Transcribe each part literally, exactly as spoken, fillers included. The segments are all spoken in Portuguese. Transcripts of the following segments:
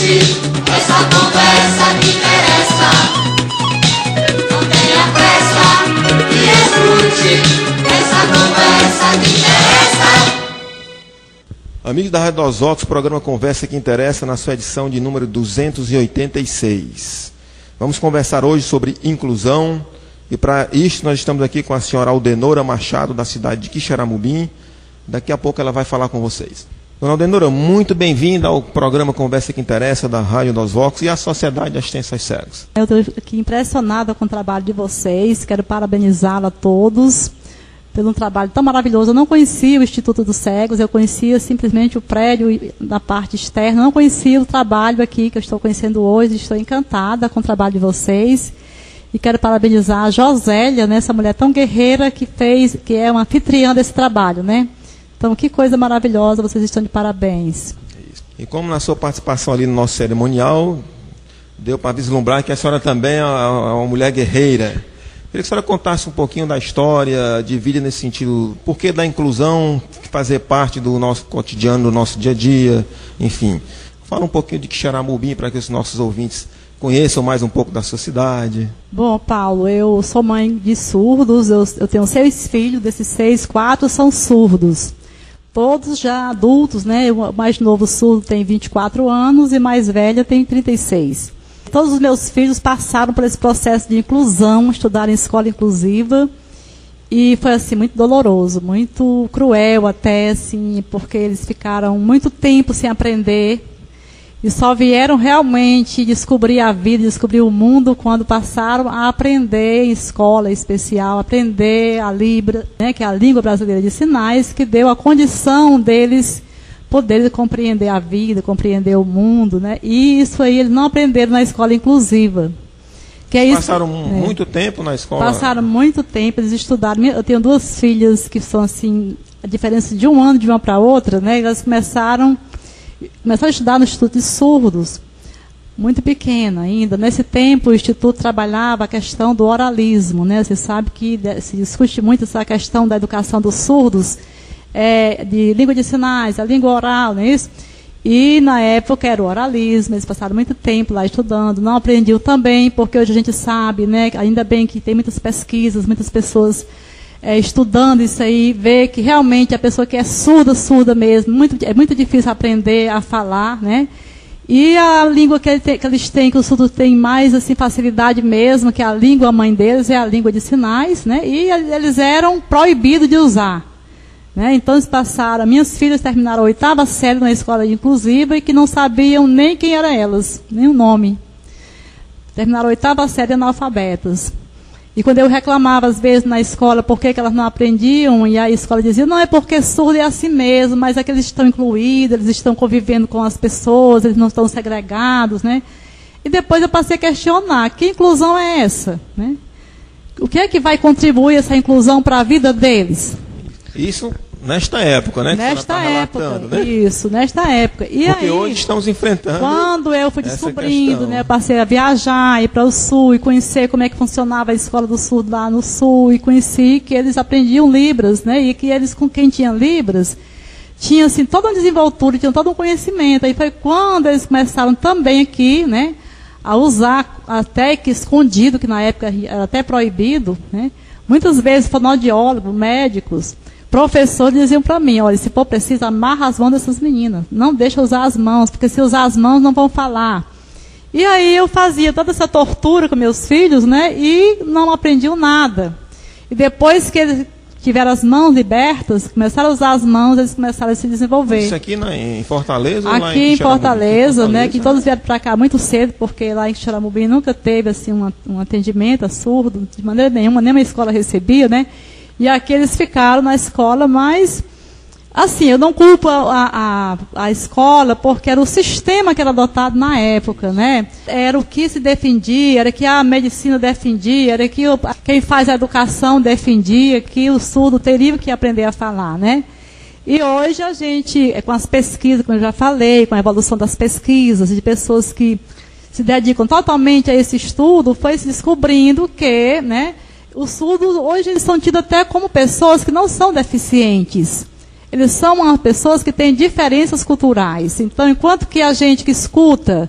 escute essa conversa que interessa. Não tenha pressa e escute essa conversa que interessa. Amigos da Rádio dos Vox, programa Conversa que Interessa, na sua edição de número duzentos e oitenta e seis. Vamos conversar hoje sobre inclusão, e para isso nós estamos aqui com a senhora Aldenora Machado, da cidade de Quixeramobim. Daqui a pouco ela vai falar com vocês. Dona Aldenora, muito bem-vinda ao programa Conversa que Interessa da Rádio dos Vox e à Sociedade de Assistência aos Cegos. Eu estou aqui impressionada com o trabalho de vocês, quero parabenizá-la a todos pelo trabalho tão maravilhoso. Eu não conhecia o Instituto dos Cegos, eu conhecia simplesmente o prédio da parte externa, não conhecia o trabalho aqui que eu estou conhecendo hoje. Estou encantada com o trabalho de vocês e quero parabenizar a Josélia, né, essa mulher tão guerreira que fez, que é uma anfitriã desse trabalho, né? Então, que coisa maravilhosa, vocês estão de parabéns. E como na sua participação ali no nosso cerimonial, deu para vislumbrar que a senhora também é uma mulher guerreira. Queria que a senhora contasse um pouquinho da história de vida nesse sentido, por que da inclusão fazer parte do nosso cotidiano, do nosso dia a dia, enfim. Fala um pouquinho de Quixeramobim para que os nossos ouvintes conheçam mais um pouco da sua cidade. Bom, Paulo, eu sou mãe de surdos, eu, eu tenho seis filhos, desses seis, quatro são surdos. Todos já adultos, né? O mais novo surdo tem vinte e quatro anos e mais velha tem trinta e seis. Todos os meus filhos passaram por esse processo de inclusão, estudaram em escola inclusiva, e foi assim muito doloroso, muito cruel até, assim, porque eles ficaram muito tempo sem aprender e só vieram realmente descobrir a vida, descobrir o mundo quando passaram a aprender em escola especial, aprender a Libra, né, que é a língua brasileira de sinais, que deu a condição deles poderem compreender a vida, compreender o mundo, né? E isso aí eles não aprenderam na escola inclusiva. Que é isso, passaram é, muito tempo na escola? Passaram muito tempo, eles estudaram. Eu tenho duas filhas que são assim, a diferença de um ano de uma para outra, né? Elas começaram, começaram a estudar no Instituto de Surdos, muito pequena ainda. Nesse tempo o Instituto trabalhava a questão do oralismo, né? Você sabe que se discute muito essa questão da educação dos surdos, É, de língua de sinais, a língua oral, não é isso? E na época era o oralismo, eles passaram muito tempo lá estudando, não aprendiam também, porque hoje a gente sabe, né, ainda bem que tem muitas pesquisas, muitas pessoas é, estudando isso aí, vê que realmente a pessoa que é surda, surda mesmo, muito, é muito difícil aprender a falar, né? E a língua que, ele tem, que eles têm, que os surdos têm mais assim, facilidade mesmo, que a língua mãe deles é a língua de sinais, né? E eles eram proibidos de usar. Né? Então eles passaram, minhas filhas terminaram a oitava série na escola inclusiva e que não sabiam nem quem eram elas, nem o nome. Terminaram a oitava série analfabetas. E quando eu reclamava às vezes na escola por que elas não aprendiam, e a escola dizia, não é porque surdo é assim mesmo, mas é que eles estão incluídos, eles estão convivendo com as pessoas, eles não estão segregados, né? E depois eu passei a questionar, que inclusão é essa? Né? O que é que vai contribuir essa inclusão para a vida deles? Isso nesta época, né? Nesta tá época, né? Isso, nesta época. E Porque aí, hoje estamos enfrentando. Quando eu fui descobrindo, né, eu passei a viajar, ir para o Sul e conhecer como é que funcionava a escola do Sul lá no Sul, e conheci que eles aprendiam Libras, né? E que eles, com quem tinha Libras, tinha assim, toda uma desenvoltura, tinham todo um conhecimento. Aí foi quando eles começaram também aqui, né, a usar, até que escondido, que na época era até proibido, né? Muitas vezes fonoaudiólogos, médicos, professores diziam para mim, olha, se for preciso, amarra as mãos dessas meninas. Não deixa usar as mãos, porque se usar as mãos não vão falar. E aí eu fazia toda essa tortura com meus filhos, né? E não aprendiam nada. E depois que eles tiveram as mãos libertas, começaram a usar as mãos, eles começaram a se desenvolver. Isso aqui na, em Fortaleza? Aqui ou lá em, em Fortaleza, Fortaleza, né? Que né? todos vieram para cá muito cedo, porque lá em Quixeramobim nunca teve assim, um, um atendimento a surdo, de maneira nenhuma, nem uma escola recebia, né? E aqui eles ficaram na escola, mas, assim, eu não culpo a, a, a escola, porque era o sistema que era adotado na época, né? Era o que se defendia, era que a medicina defendia, era que o, quem faz a educação defendia, que o surdo teria que aprender a falar, né? E hoje a gente, com as pesquisas, como eu já falei, com a evolução das pesquisas, de pessoas que se dedicam totalmente a esse estudo, foi se descobrindo que, né, os surdos hoje eles são tidos até como pessoas que não são deficientes. eles são umas pessoas que têm diferenças culturais. Então, enquanto que a gente que escuta,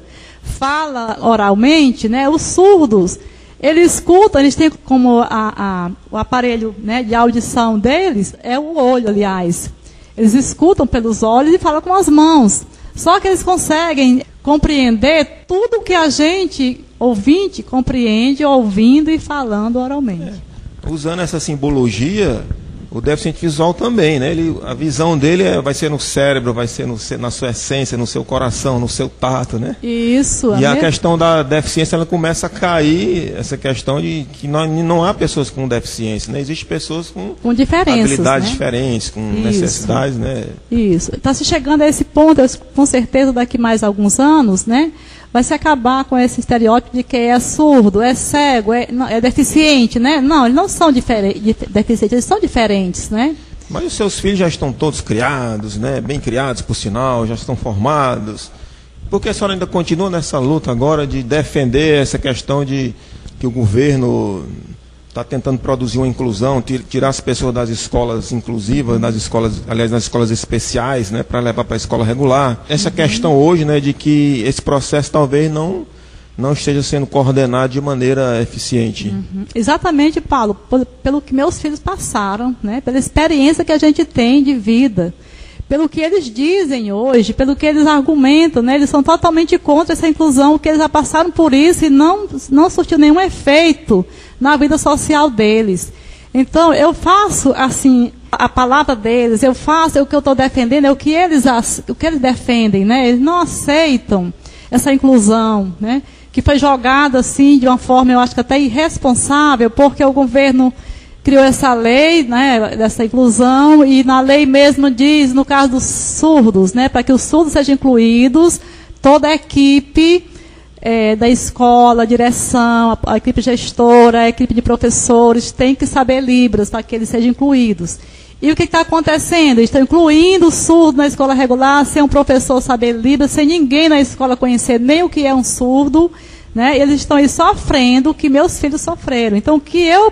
fala oralmente, né, os surdos, eles escutam, eles têm como a, a, o aparelho, né, de audição deles, é o olho, aliás. Eles escutam pelos olhos e falam com as mãos. Só que eles conseguem compreender tudo que a gente, ouvinte, compreende ouvindo e falando oralmente. É. Usando essa simbologia, o deficiente visual também, né? Ele, a visão dele é, vai ser no cérebro, vai ser no, na sua essência, no seu coração, no seu tato, né? Isso. E a, a mesma... questão da deficiência, ela começa a cair, essa questão de que não, não há pessoas com deficiência, né? Existem pessoas com, com diferenças, habilidades né? diferentes, com Isso. necessidades, né? Isso. Está se chegando a esse ponto, eu, com certeza daqui mais alguns anos, né? Vai se acabar com esse estereótipo de que é surdo, é cego, é, não, é deficiente, né? Não, eles não são deficientes, eles são diferentes, né? Mas os seus filhos já estão todos criados, né? Bem criados, por sinal, já estão formados. Por que a senhora ainda continua nessa luta agora de defender essa questão de que o governo está tentando produzir uma inclusão, tirar as pessoas das escolas inclusivas, das escolas, aliás, nas escolas especiais, né, para levar para a escola regular? Essa uhum. questão hoje, né, de que esse processo talvez não, não esteja sendo coordenado de maneira eficiente. Uhum. Exatamente, Paulo, pelo que meus filhos passaram, né, pela experiência que a gente tem de vida, pelo que eles dizem hoje, pelo que eles argumentam, né, eles são totalmente contra essa inclusão, que eles já passaram por isso e não, não surtiu nenhum efeito na vida social deles. Então, eu faço, assim, a palavra deles, eu faço o que eu estou defendendo, é o que eles, o que eles defendem, né? Eles não aceitam essa inclusão, né? Que foi jogada, assim, de uma forma, eu acho que até irresponsável, porque o governo criou essa lei, né, dessa inclusão, e na lei mesmo diz, no caso dos surdos, né, para que os surdos sejam incluídos, toda a equipe é, da escola, a direção, a, a equipe gestora, a equipe de professores, tem que saber Libras para que eles sejam incluídos. E o que está acontecendo? Eles estão incluindo o surdo na escola regular, sem um professor saber Libras, sem ninguém na escola conhecer nem o que é um surdo, né, eles estão aí sofrendo o que meus filhos sofreram. Então, o que eu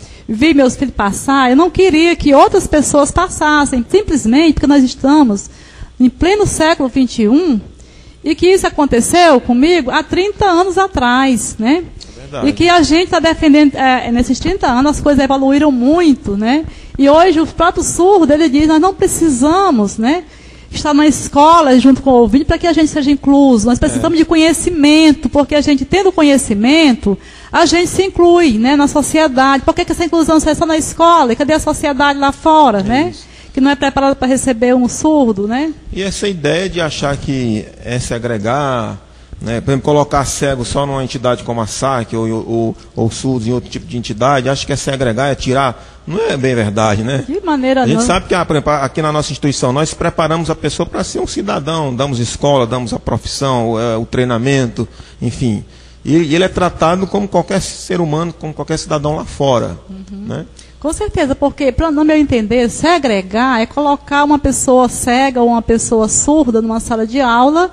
vi meus filhos passar, eu não queria que outras pessoas passassem, simplesmente porque nós estamos em pleno século vinte e um, e que isso aconteceu comigo há trinta anos atrás, né? É e que a gente está defendendo, é, nesses trinta anos as coisas evoluíram muito, né? E hoje o próprio surdo, ele diz, nós não precisamos, né, estar na escola junto com o ouvinte para que a gente seja incluso, nós precisamos é. de conhecimento, porque a gente tendo conhecimento, a gente se inclui, né, na sociedade. Por que, que essa inclusão só é só na escola? E cadê a sociedade lá fora, é né? Isso. Que não é preparada para receber um surdo, né? E essa ideia de achar que é se agregar, né, por exemplo, colocar cego só numa entidade como a S A C ou, ou, ou surdos em outro tipo de entidade, acho que é se agregar, é tirar. Não é bem verdade, né? De maneira A gente não. sabe que, por exemplo, aqui na nossa instituição, nós preparamos a pessoa para ser um cidadão, damos escola, damos a profissão, o, o treinamento, enfim. E, e ele é tratado como qualquer ser humano, como qualquer cidadão lá fora, uhum. né? Com certeza, porque, para no meu entender, segregar é colocar uma pessoa cega ou uma pessoa surda numa sala de aula,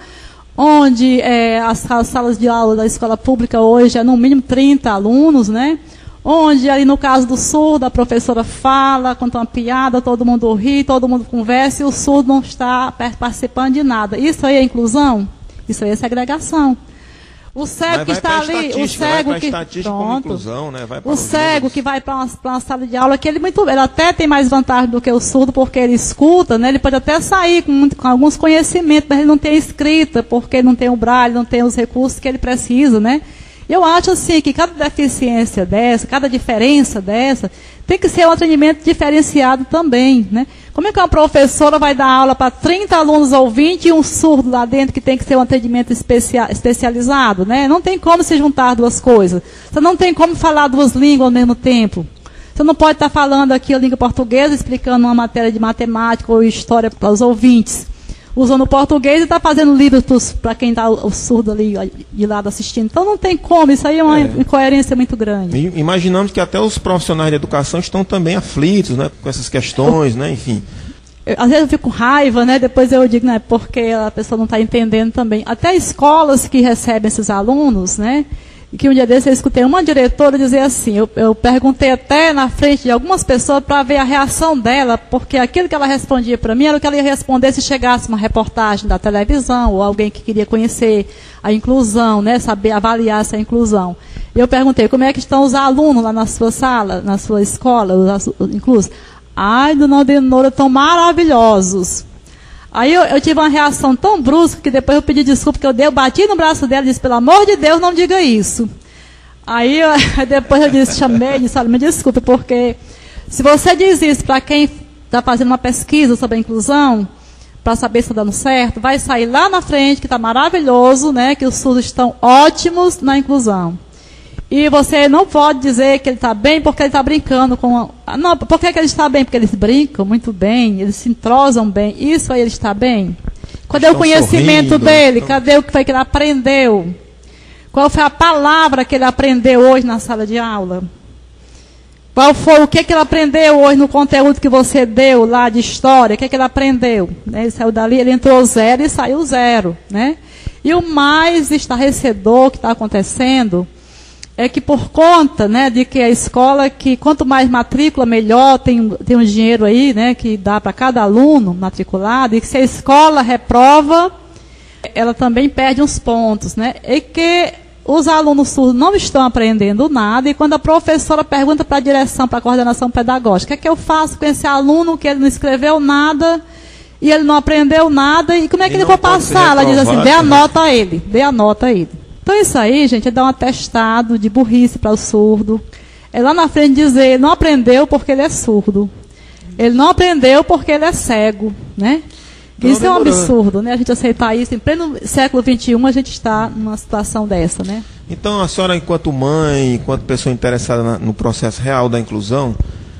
onde é, as, as salas de aula da escola pública hoje é no mínimo trinta alunos, né? Onde, ali no caso do surdo, a professora fala, conta uma piada, todo mundo ri, todo mundo conversa, e o surdo não está participando de nada. Isso aí é inclusão? Isso aí é segregação. O cego que está ali, o cego que pronto, inclusão, né? Vai o cego que vai para uma, uma sala de aula, que ele muito, ele até tem mais vantagem do que o surdo, porque ele escuta, né? Ele pode até sair com, com alguns conhecimentos, mas ele não tem a escrita, porque ele não tem o braille, não tem os recursos que ele precisa, né? Eu acho assim que cada deficiência dessa, cada diferença dessa, tem que ser um atendimento diferenciado também, né? Como é que uma professora vai dar aula para trinta alunos ou vinte e um surdo lá dentro que tem que ser um atendimento especia, especializado, né? Não tem como se juntar duas coisas. Você não tem como falar duas línguas ao mesmo tempo. Você não pode estar falando aqui a língua portuguesa, explicando uma matéria de matemática ou história para os ouvintes, usando o português e está fazendo livros para quem está o surdo ali de lado assistindo. Então não tem como, isso aí é uma é. incoerência muito grande. Imaginamos que até os profissionais de educação estão também aflitos, né, com essas questões, né, enfim. Eu, às vezes eu fico com raiva, né, depois eu digo, né, porque a pessoa não está entendendo também. Até escolas que recebem esses alunos, né, E que um dia desse eu escutei uma diretora dizer assim, eu, eu perguntei até na frente de algumas pessoas para ver a reação dela, porque aquilo que ela respondia para mim era o que ela ia responder se chegasse uma reportagem da televisão, ou alguém que queria conhecer a inclusão, né, saber avaliar essa inclusão. E eu perguntei, como é que estão os alunos lá na sua sala, na sua escola, os, os inclusos? Ai, dona Aldenora, estão maravilhosos. Aí eu, eu tive uma reação tão brusca que depois eu pedi desculpa, que eu, dei, eu bati no braço dela e disse, pelo amor de Deus, não diga isso. Aí eu, depois eu disse, chamei e disse, olha, me desculpe, porque se você diz isso para quem está fazendo uma pesquisa sobre a inclusão, para saber se está dando certo, vai sair lá na frente, que está maravilhoso, né, que os surdos estão ótimos na inclusão. E você não pode dizer que ele está bem porque ele está brincando com... A... Não, por que, que ele está bem? Porque eles brincam muito bem, eles se entrosam bem. Isso aí ele está bem? Cadê o conhecimento sorrindo, dele? Estão... Cadê o que foi que ele aprendeu? Qual foi a palavra que ele aprendeu hoje na sala de aula? Qual foi o que, que ele aprendeu hoje no conteúdo que você deu lá de história? O que, que ele aprendeu? Né? Ele saiu dali, ele entrou zero e saiu zero. Né? E o mais estarrecedor que está acontecendo... é que por conta, né, de que a escola, que quanto mais matrícula, melhor, tem, tem um dinheiro aí, né, que dá para cada aluno matriculado, e que se a escola reprova, ela também perde uns pontos, né, e que os alunos surdos não estão aprendendo nada, e quando a professora pergunta para a direção, para a coordenação pedagógica, o que é que eu faço com esse aluno que ele não escreveu nada, e ele não aprendeu nada, e como é que ele vai passar? Ela diz assim, dê a nota a ele, dê a nota a ele. Então isso aí, gente, é dar um atestado de burrice para o surdo. É lá na frente dizer, ele não aprendeu porque ele é surdo. Ele não aprendeu porque ele é cego, né? Não, isso é um absurdo, né? A gente aceitar isso. Em pleno século vinte e um, a gente está numa situação dessa, né? Então, a senhora, enquanto mãe, enquanto pessoa interessada na, no processo real da inclusão,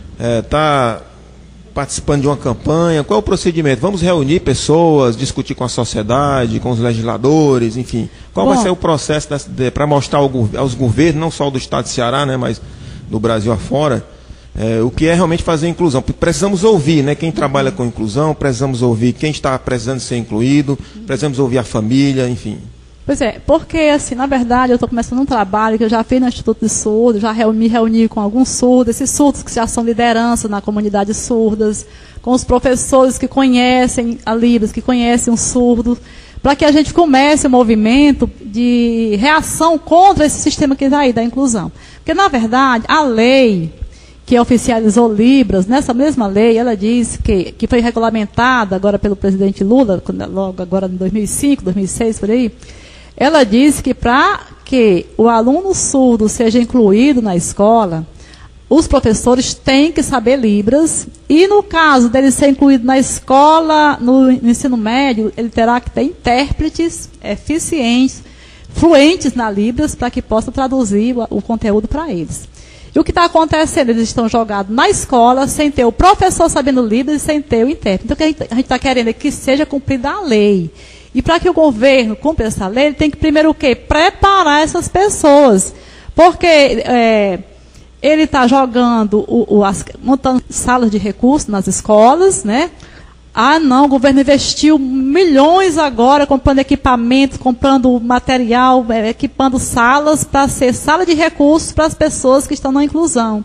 está... É, participando de uma campanha, qual é o procedimento? Vamos reunir pessoas, discutir com a sociedade, com os legisladores, enfim. Qual Bom, vai ser o processo para mostrar ao, aos governos, não só do estado de Ceará, né, mas do Brasil afora, é, o que é realmente fazer a inclusão? Precisamos ouvir, né, quem trabalha com inclusão, precisamos ouvir quem está precisando ser incluído, precisamos ouvir a família, enfim. Pois é, porque, assim, na verdade, eu estou começando um trabalho que eu já fiz no Instituto de Surdos, já me reuni com alguns surdos, esses surdos que já são liderança na comunidade surdas, com os professores que conhecem a Libras, que conhecem o surdo, para que a gente comece um movimento de reação contra esse sistema que está aí, da inclusão. Porque, na verdade, a lei que oficializou Libras, nessa mesma lei, ela diz que, que foi regulamentada agora pelo presidente Lula, logo agora em dois mil e cinco, dois mil e seis, por aí, ela diz que para que o aluno surdo seja incluído na escola, os professores têm que saber Libras, e no caso dele ser incluído na escola, no ensino médio, ele terá que ter intérpretes eficientes, fluentes na Libras, para que possa traduzir o, o conteúdo para eles. E o que está acontecendo? Eles estão jogados na escola, sem ter o professor sabendo Libras e sem ter o intérprete. Então, o que a gente está querendo é que seja cumprida a lei. E para que o governo cumpra essa lei, ele tem que primeiro o quê? Preparar essas pessoas. Porque é, ele está jogando, o, o, as, montando salas de recursos nas escolas, né? Ah, não, o governo investiu milhões agora, comprando equipamentos, comprando material, é, equipando salas para ser sala de recursos para as pessoas que estão na inclusão.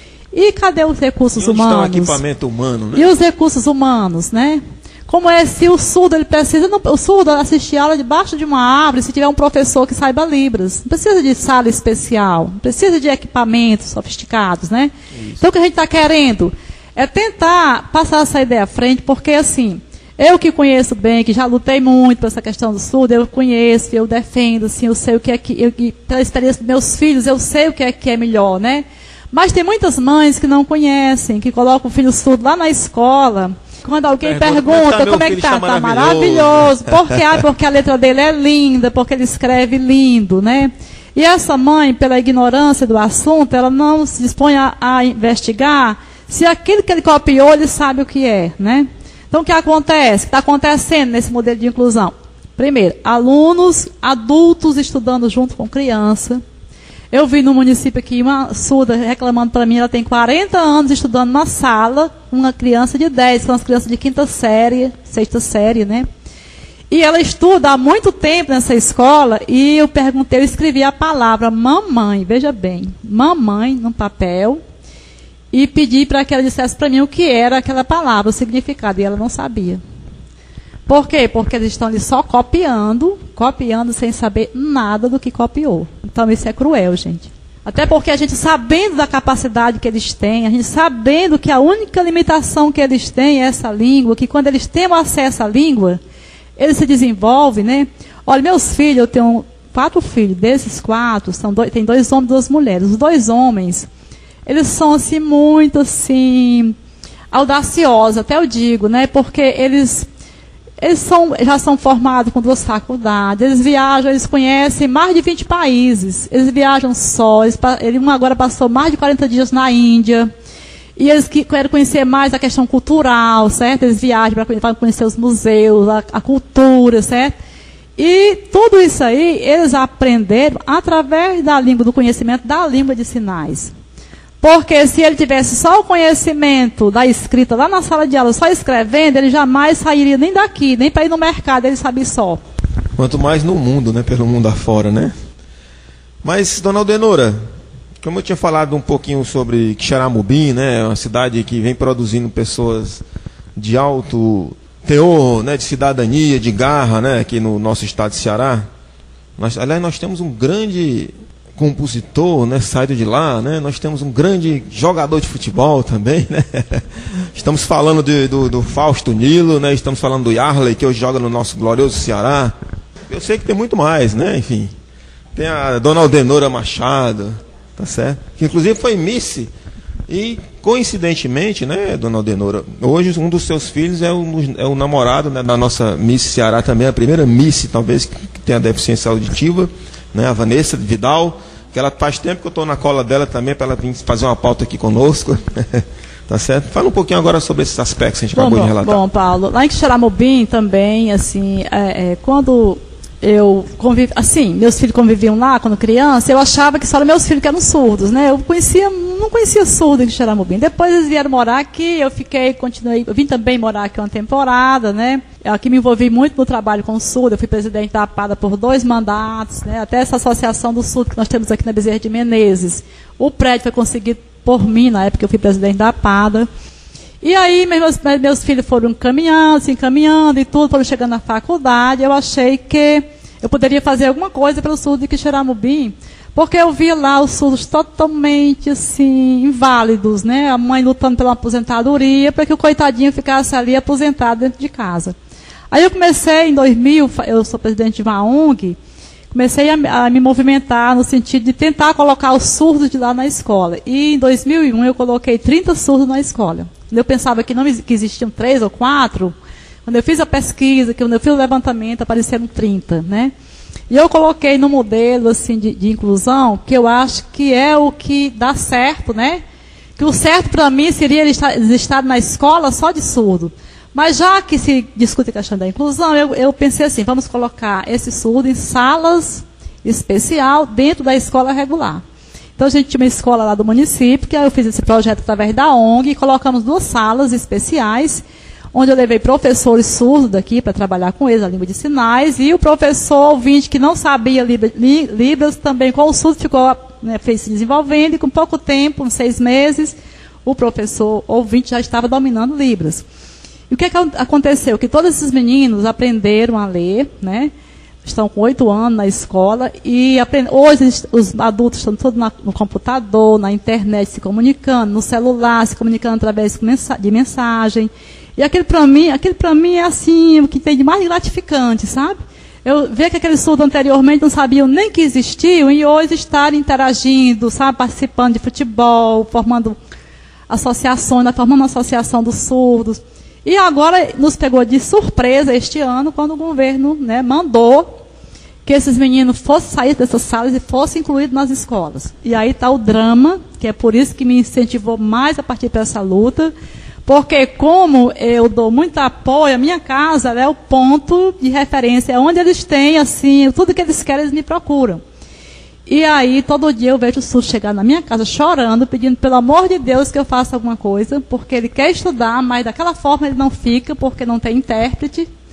E cadê os recursos e onde humanos? Está o equipamento humano, né? E os recursos humanos, né? Como é se o surdo, ele precisa, não, o surdo assistir aula debaixo de uma árvore, se tiver um professor que saiba Libras. Não precisa de sala especial, não precisa de equipamentos sofisticados, né? Isso. Então o que a gente está querendo é tentar passar essa ideia à frente, porque assim, eu que conheço bem, que já lutei muito por essa questão do surdo, eu conheço, eu defendo, assim, eu sei o que é que, eu, pela experiência dos meus filhos, eu sei o que é que é melhor, né? Mas tem muitas mães que não conhecem, que colocam o filho surdo lá na escola. Quando alguém pergunta, pergunta como é que está? Está maravilhoso. Por quê? Ah, porque a letra dele é linda, porque ele escreve lindo, né? E essa mãe, pela ignorância do assunto, ela não se dispõe a, a investigar se aquilo que ele copiou, ele sabe o que é, né? Então, o que acontece? O que está acontecendo nesse modelo de inclusão? Primeiro, alunos adultos estudando junto com criança. Eu vi no município aqui uma surda reclamando para mim, ela tem quarenta anos estudando na sala, uma criança de dez, são as crianças de quinta série, sexta série, né? E ela estuda há muito tempo nessa escola, e eu perguntei, eu escrevi a palavra mamãe, veja bem, mamãe no papel, e pedi para que ela dissesse para mim o que era aquela palavra, o significado, e ela não sabia. Por quê? Porque eles estão ali só copiando, copiando sem saber nada do que copiou. Então isso é cruel, gente. Até porque a gente, sabendo da capacidade que eles têm, a gente sabendo que a única limitação que eles têm é essa língua, que quando eles têm acesso à língua, eles se desenvolvem, né? Olha, meus filhos, eu tenho quatro filhos, desses quatro, são dois, tem dois homens e duas mulheres. Os dois homens, eles são assim, muito assim, audaciosos, até eu digo, né? Porque eles... Eles são, já são formados com duas faculdades, eles viajam, eles conhecem mais de vinte países, eles viajam só, eles, ele um agora passou mais de quarenta dias na Índia, e eles que, querem conhecer mais a questão cultural, certo? Eles viajam para conhecer os museus, a, a cultura, certo? E tudo isso aí, eles aprenderam através da língua, do conhecimento da língua de sinais. Porque se ele tivesse só o conhecimento da escrita lá na sala de aula, só escrevendo, ele jamais sairia nem daqui, nem para ir no mercado, ele sabia só. Quanto mais no mundo, né? Pelo mundo afora, né? Mas, dona Aldenora, como eu tinha falado um pouquinho sobre Quixeramobim, né? Uma cidade que vem produzindo pessoas de alto teor, né? De cidadania, de garra, né? Aqui no nosso estado de Ceará. Nós, aliás, nós temos um grande... compositor, né, saído de lá, né? Nós temos um grande jogador de futebol também, né? Estamos falando de, do, do Fausto Nilo, né? Estamos falando do Yarley, que hoje joga no nosso glorioso Ceará. Eu sei que tem muito mais, né? Enfim, tem a dona Aldenora Machado, tá certo? Que inclusive foi Miss, e coincidentemente, né, dona Aldenora, hoje um dos seus filhos é o, é o namorado, né, da nossa Miss Ceará também, a primeira Miss, talvez, que tem a deficiência auditiva, né, a Vanessa Vidal, que ela faz tempo que eu estou na cola dela também, para ela vir fazer uma pauta aqui conosco. Tá certo? Fala um pouquinho agora sobre esses aspectos que a gente bom, acabou bom, de relatar. Bom, Paulo, lá em Quixeramobim também, assim, é, é, quando eu convivi, assim, meus filhos conviviam lá quando criança, eu achava que só eram meus filhos que eram surdos, né? Eu conhecia, não conhecia surdo em Quixeramobim. Depois eles vieram morar aqui, eu fiquei, continuei, eu vim também morar aqui uma temporada, né? Aqui me envolvi muito no trabalho com o surdo, eu fui presidente da APADA por dois mandatos, né? Até essa associação do surdo que nós temos aqui na Bezerra de Menezes. O prédio foi conseguido por mim, na época que eu fui presidente da APADA. E aí meus, meus filhos foram caminhando, se encaminhando e tudo, foram chegando na faculdade. Eu achei que eu poderia fazer alguma coisa pelo surdo de Quixeramobim, porque eu via lá os surdos totalmente assim, inválidos, né? A mãe lutando pela aposentadoria, para que o coitadinho ficasse ali aposentado dentro de casa. Aí eu comecei em dois mil, eu sou presidente de uma O N G, comecei a, a me movimentar no sentido de tentar colocar os surdos de lá na escola. E em dois mil e um eu coloquei trinta surdos na escola. Eu pensava que, não, que existiam três ou quatro. Quando eu fiz a pesquisa, quando eu fiz o levantamento, apareceram trinta, né? E eu coloquei no modelo assim, de, de inclusão, que eu acho que é o que dá certo, né? Que o certo para mim seria eles estar na escola só de surdo. Mas já que se discute a questão da inclusão, eu, eu pensei assim, vamos colocar esse surdo em salas especial dentro da escola regular. Então a gente tinha uma escola lá do município, que eu fiz esse projeto através da O N G, e colocamos duas salas especiais, onde eu levei professores surdos daqui para trabalhar com eles, a língua de sinais, e o professor ouvinte que não sabia Libras, Libras também com o surdo ficou, né, fez se desenvolvendo, e com pouco tempo, uns seis meses, o professor ouvinte já estava dominando Libras. E o que, é que aconteceu? Que todos esses meninos aprenderam a ler, né? Estão com oito anos na escola, e aprend... hoje os adultos estão todos na, no computador, na internet, se comunicando, no celular, se comunicando através de mensagem. E aquele para mim, aquele para mim é assim, o que tem de mais gratificante, sabe? Eu ver que aqueles surdos anteriormente não sabiam nem que existiam, e hoje estarem interagindo, sabe? Participando de futebol, formando associações, nós formamos uma associação dos surdos. E agora nos pegou de surpresa este ano, quando o governo, né, mandou que esses meninos fossem sair dessas salas e fossem incluídos nas escolas. E aí está o drama, que é por isso que me incentivou mais a partir dessa luta, porque como eu dou muito apoio, a minha casa é o ponto de referência, é onde eles têm, assim, tudo que eles querem, eles me procuram. E aí, todo dia eu vejo o surdo chegar na minha casa chorando, pedindo, pelo amor de Deus, que eu faça alguma coisa, porque ele quer estudar, mas daquela forma ele não fica, porque não tem intérprete.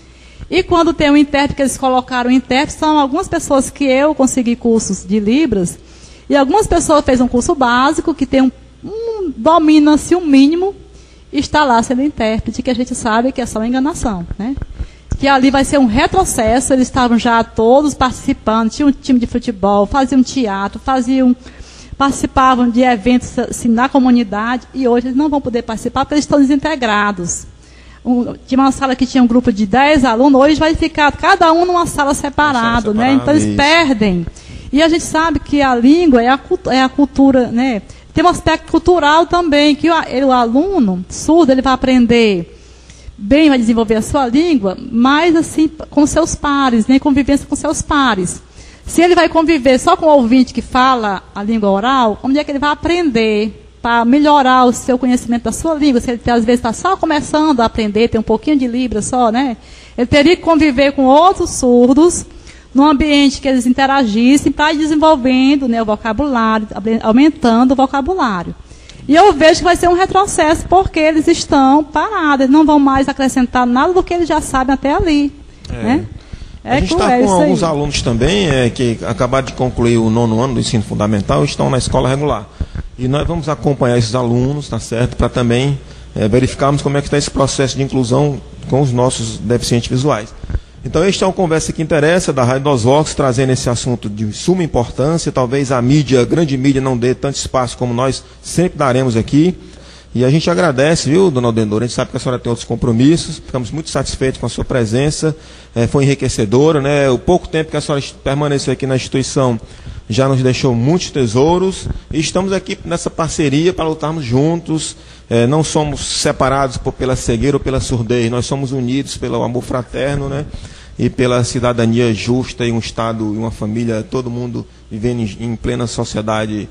E quando tem um intérprete, que eles colocaram um intérprete, são algumas pessoas que eu consegui cursos de Libras, e algumas pessoas fez um curso básico, que tem um, um domina-se o um mínimo, e está lá sendo intérprete, que a gente sabe que é só uma enganação, né? Que ali vai ser um retrocesso, eles estavam já todos participando, tinha um time de futebol, faziam teatro, faziam, participavam de eventos assim, na comunidade, e hoje eles não vão poder participar porque eles estão desintegrados. Um, tinha uma sala que tinha um grupo de dez alunos, hoje vai ficar cada um numa sala separada, sala né? Então eles isso. perdem. E a gente sabe que a língua é a, é a cultura, né? Tem um aspecto cultural também, que o, ele, o aluno surdo, ele vai aprender bem, vai desenvolver a sua língua, mas assim, com seus pares, né? Convivência com seus pares. Se ele vai conviver só com o ouvinte que fala a língua oral, onde é que ele vai aprender para melhorar o seu conhecimento da sua língua? Se ele às vezes está só começando a aprender, tem um pouquinho de Libras só, né? Ele teria que conviver com outros surdos, num ambiente que eles interagissem, para ir desenvolvendo, né, o vocabulário, aumentando o vocabulário. E eu vejo que vai ser um retrocesso, porque eles estão parados, eles não vão mais acrescentar nada do que eles já sabem até ali. É. Né? É a gente está com alguns aí. alunos também é, que acabaram de concluir o nono ano do ensino fundamental e estão na escola regular. E nós vamos acompanhar esses alunos, tá certo, para também é, verificarmos como é que está esse processo de inclusão com os nossos deficientes visuais. Então, este é uma conversa que interessa da Rádio dos Vox, trazendo esse assunto de suma importância. Talvez a mídia, a grande mídia, não dê tanto espaço como nós sempre daremos aqui. E a gente agradece, viu, dona Aldenora? A gente sabe que a senhora tem outros compromissos. Ficamos muito satisfeitos com a sua presença. É, foi enriquecedora, né? O pouco tempo que a senhora permaneceu aqui na instituição já nos deixou muitos tesouros. E estamos aqui nessa parceria para lutarmos juntos. É, não somos separados por, pela cegueira ou pela surdez. Nós somos unidos pelo amor fraterno, né? E pela cidadania justa e um Estado e uma família, todo mundo vivendo em, em plena sociedade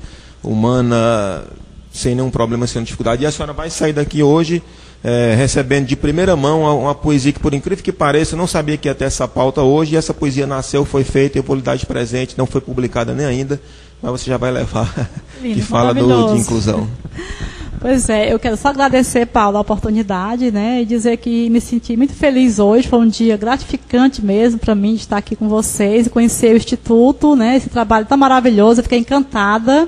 humana, sem nenhum problema, sem dificuldade. E a senhora vai sair daqui hoje é, recebendo de primeira mão uma, uma poesia que, por incrível que pareça, eu não sabia que ia ter essa pauta hoje, e essa poesia nasceu, foi feita, eu vou lhe dar de presente, não foi publicada nem ainda, mas você já vai levar, Lindo, que fala do, de inclusão. Pois é, eu quero só agradecer, Paulo, a oportunidade, né, e dizer que me senti muito feliz hoje, foi um dia gratificante mesmo para mim de estar aqui com vocês, conhecer o Instituto, né, esse trabalho tão maravilhoso, eu fiquei encantada,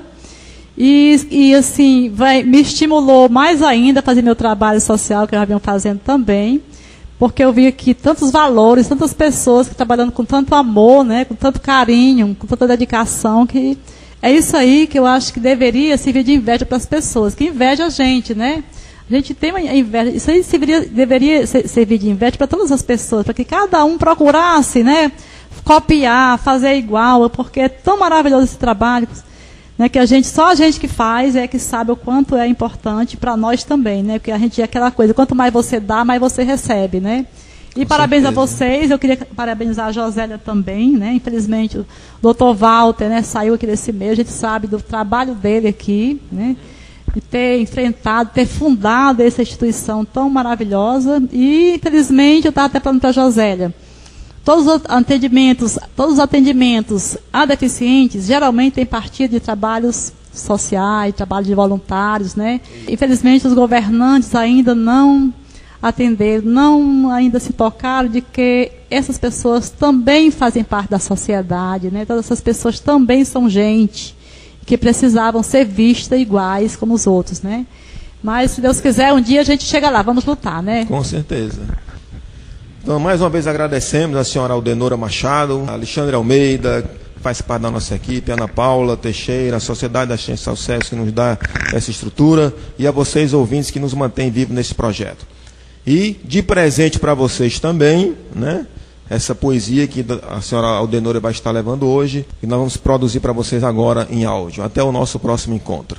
e, e assim, vai, me estimulou mais ainda a fazer meu trabalho social, que eu já venho fazendo também, porque eu vi aqui tantos valores, tantas pessoas que trabalhando com tanto amor, né, com tanto carinho, com tanta dedicação, que é isso aí que eu acho que deveria servir de inveja para as pessoas, que inveja a gente, né? A gente tem uma inveja, isso aí deveria, deveria servir de inveja para todas as pessoas, para que cada um procurasse, né, copiar, fazer igual, porque é tão maravilhoso esse trabalho, né, que a gente, só a gente que faz é que sabe o quanto é importante para nós também, né? Porque a gente é aquela coisa, quanto mais você dá, mais você recebe, né? E com parabéns certeza. A vocês, eu queria parabenizar a Josélia também, né? Infelizmente o doutor Walter, né, saiu aqui desse mês, a gente sabe do trabalho dele aqui, né? De ter enfrentado, ter fundado essa instituição tão maravilhosa. E infelizmente eu estava até falando para a Josélia, todos os atendimentos, todos os atendimentos a deficientes geralmente têm partido de trabalhos sociais, trabalho de voluntários, né? Infelizmente os governantes ainda não atender, não ainda se tocaram de que essas pessoas também fazem parte da sociedade, né? Todas essas pessoas também são gente, que precisavam ser vistas iguais como os outros, né? Mas, se Deus quiser, um dia a gente chega lá, vamos lutar, né? Com certeza. Então, mais uma vez agradecemos a senhora Aldenora Machado, a Alexandre Almeida, que faz parte da nossa equipe, a Ana Paula Teixeira, a Sociedade da Ciência ao Sucesso, que nos dá essa estrutura, e a vocês, ouvintes, que nos mantêm vivos nesse projeto. E, de presente para vocês também, né, essa poesia que a senhora Aldenora vai estar levando hoje, e nós vamos produzir para vocês agora em áudio. Até o nosso próximo encontro.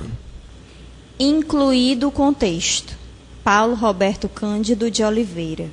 Incluído o contexto. Paulo Roberto Cândido de Oliveira.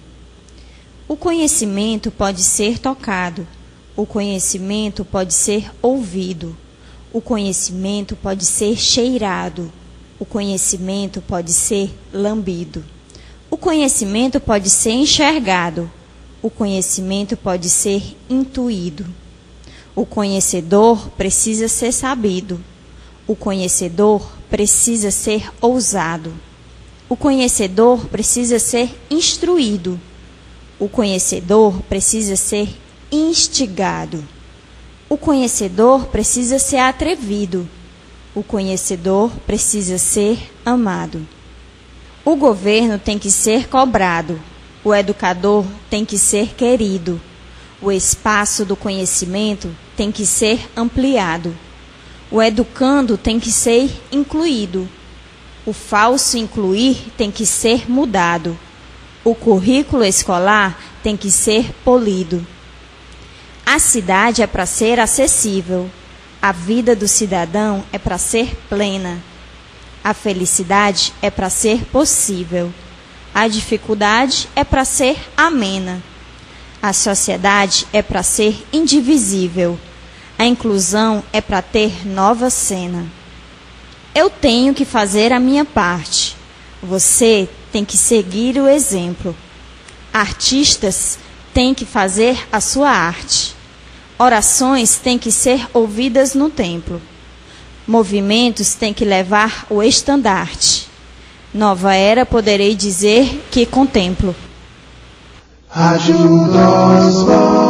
O conhecimento pode ser tocado. O conhecimento pode ser ouvido. O conhecimento pode ser cheirado. O conhecimento pode ser lambido. O conhecimento pode ser enxergado. O conhecimento pode ser intuído. O conhecedor precisa ser sabido. O conhecedor precisa ser ousado. O conhecedor precisa ser instruído. O conhecedor precisa ser instigado. O conhecedor precisa ser atrevido. O conhecedor precisa ser amado. O governo tem que ser cobrado. O educador tem que ser querido. O espaço do conhecimento tem que ser ampliado. O educando tem que ser incluído. O falso incluir tem que ser mudado. O currículo escolar tem que ser polido. A cidade é para ser acessível. A vida do cidadão é para ser plena. A felicidade é para ser possível. A dificuldade é para ser amena. A sociedade é para ser indivisível. A inclusão é para ter nova cena. Eu tenho que fazer a minha parte. Você tem que seguir o exemplo. Artistas têm que fazer a sua arte. Orações têm que ser ouvidas no templo. Movimentos têm que levar o estandarte. Nova era poderei dizer que contemplo. Ajuda-os,